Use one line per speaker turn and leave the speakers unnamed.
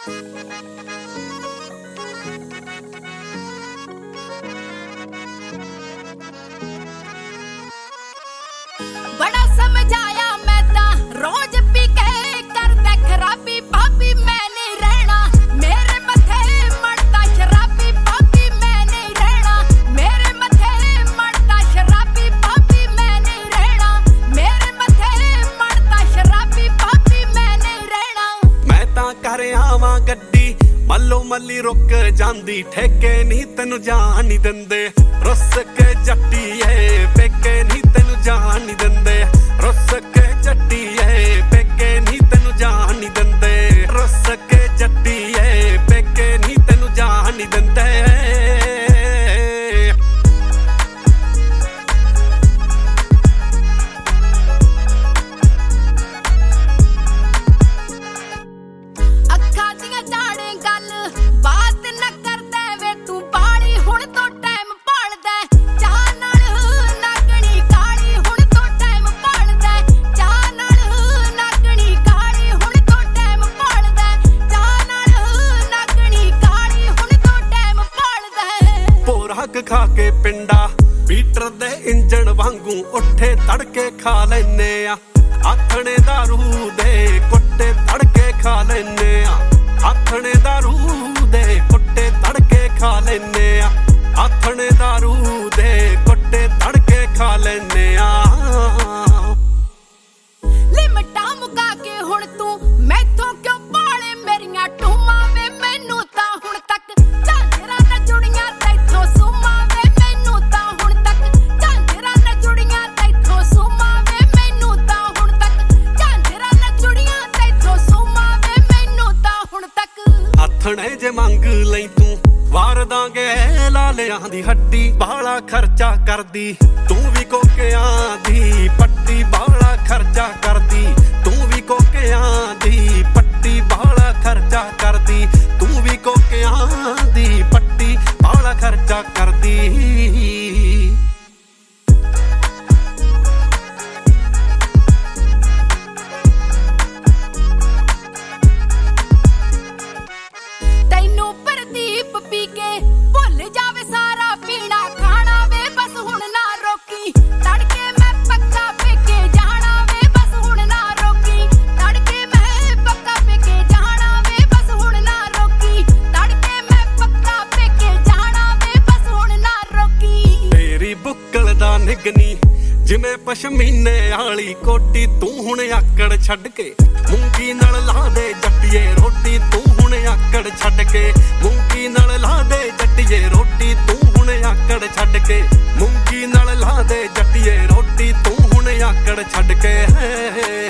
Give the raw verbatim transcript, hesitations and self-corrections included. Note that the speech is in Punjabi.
बड़ा समझाया मैं ता रोज पी के करदा खराबी भाभी मैं नहीं रहना मेरे मथे मरदा शराबी भाभी मैं नहीं रहना मेरे मथे मरदा शराबी भाभी मैं नहीं रहना मेरे मथे मरदा शराबी भाभी मैं नहीं रहना
मैं तां कर आवां गड्डी मल्लो मल्ली रुक जांदी ठेके नहीं तेनू जान नहीं दिंदे रुस के जट्टी है पेके नहीं तेनू जान नहीं दिंदे रुस के जट्टी है पेके नहीं तेनू जान नहीं दिंदे रुस के जट्टी है पेके नहीं तेनू जान नहीं दिंदे
ਅੱਖਾਂ ਦੀਆਂ ਜਾਣੇ ਗੱਲ ਬਾਤ ਨਾ ਕਰਦਾ ਵੇ ਤੂੰ ਬਾਲੀ ਹੁਣ ਤੋਂ ਟਾਈਮ ਭਾਲਦਾ ਚਾਹ ਨਾਲ ਨਾਗਣੀ ਕਾਲੀ ਹੁਣ ਤੋਂ ਟਾਈਮ ਭਾਲਦਾ ਚਾਹ ਨਾਲ ਨਾਗਣੀ ਕਾਲੀ ਹੁਣ ਤੋਂ ਟਾਈਮ ਭਾਲਦਾ ਚਾਹ ਨਾਲ ਨਾਗਣੀ ਕਾਲੀ ਹੁਣ ਤੋਂ ਟਾਈਮ ਭਾਲਦਾ
ਪੋਰਾਕ ਖਾ ਕੇ ਪਿੰਡਾ ਪੀਟਰ ਦੇ ਇੰਜਣ ਵਾਂਗੂ ਉੱਠੇ ਤੜਕੇ ਖਾ ਲੈਨੇ ਆ ਆਥਣੇ ਦਾਰੂ ਦੇ ਕੁੱਟੇ ਤੜਕੇ ਖਾ ਲੈਨੇ ਆ ਆਥਣੇ ਦਾਰੂ ਦੇ ਕੁੱਟੇ ਤੜਕੇ ਖਾ ਲੈਨੇ ਆ ਆਥਣੇ ਦਾਰੂ ਦੇ ਕੁੱਟੇ ਤੜਕੇ ਖਾ ਲੈਨੇ ਆ
ਲਿਮਟਾਂ ਮੁਕਾ ਕੇ ਹੁਣ ਤੂੰ ਮੈਥੋਂ ਕਿਉਂ ਪਾਲੇ ਮੇਰੀਆਂ ਟੂਮਾਂ ਵੇ ਮੈਨੂੰ ਤਾਂ ਹੁਣ ਤੱਕ ਝਾਂਜਰਾਂ ਨਾ ਜੁੜੀਆਂ ਤੈਥੋਂ ਸੂਮਾਂ ਵੇ ਮੈਨੂੰ ਤਾਂ ਹੁਣ ਤੱਕ ਝਾਂਜਰਾਂ ਨਾ ਜੁੜੀਆਂ ਤੈਥੋਂ ਸੂਮਾਂ ਵੇ ਮੈਨੂੰ ਤਾਂ ਹੁਣ ਤੱਕ ਝਾਂਜਰਾਂ ਨਾ ਜੁੜੀਆਂ ਤੈਥੋਂ ਸੂਮਾਂ ਵੇ ਮੈਨੂੰ ਤਾਂ ਹੁਣ ਤੱਕ
ਆਥਣੇ ਜੇ ਮੰਗ ਲਈ ਤੂੰ ਵਾਰ ਦਾਂਗੇ ਲਾਲਿਆਂ ਦੀ ਹੱਡੀ ਬਾਲਾ ਖਰਚਾ ਕਰਦੀ ਤੂੰ ਵੀ ਕੋਕਿਆਂ ਦੀ ਪੱਟੀ ਬਾਲਾ ਖਰਚਾ ਕਰਦੀ ਤੂੰ ਵੀ ਕੋਕਿਆਂ ਦੀ ਪੱਟੀ ਬਾਲਾ ਖਰਚਾ ਕਰਦੀ ਤੂੰ ਵੀ ਕੋਕਿਆਂ ਦੀ ਪੱਟੀ ਬਾਲਾ ਖਰਚਾ ਕਰਦੀ
ਤੈਨੂੰ ਪ੍ਰਦੀਪ ਪੀ ਕੇ ਭੁੱਲ ਜਾਵੇ ਸਾਰਾ ਪੀਣਾ ਖਾਣਾ ਵੇ ਬਸ ਹੁਣ ਨਾ ਰੋਕੀ ਤੜਕੇ ਮੈਂ ਪੱਕਾ ਪੇਕੇ ਜਾਣਾ ਵੇ ਬਸ ਹੁਣ ਨਾ ਰੋਕੀ ਤੜਕੇ ਮੈਂ ਪੱਕਾ ਪੇਕੇ ਜਾਣਾ ਵੇ ਬਸ ਹੁਣ ਨਾ ਰੋਕੀ ਤੜਕੇ ਮੈਂ ਪੱਕਾ ਪੇਕੇ ਜਾਣਾ ਵੇ ਬਸ ਹੁਣ ਨਾ ਰੋਕੀ
ਤੇਰੀ ਬੁੱਕਲ ਦਾ ਨਿਗਨੀ ਜਿਵੇਂ ਪਸ਼ਮੀਨੇ ਵਾਲੀ ਕੋਟੀ ਤੂੰ ਹੁਣ ਆਕੜ ਛੱਡ ਕੇ ਮੂੰਗੀ ਨਾਲ ਲਾ ਦੇ ਜੱਟੀਏ ਰੋਟੀ ਤੂੰ ਹੁਣ ਆਕੜ ਛੱਡ ਕੇ ਮੂੰਗੀ ਨਾਲ ਲਾ ਦੇ ਜੱਟੀਏ ਰੋਟੀ ਤੂੰ ਹੁਣ ਆਕੜ ਛੱਡ ਕੇ ਮੂੰਗੀ ਨਾਲ ਲਾ ਦੇ ਜੱਟੀਏ ਰੋਟੀ ਤੂੰ ਹੁਣ ਆਕੜ ਛੱਡ ਕੇ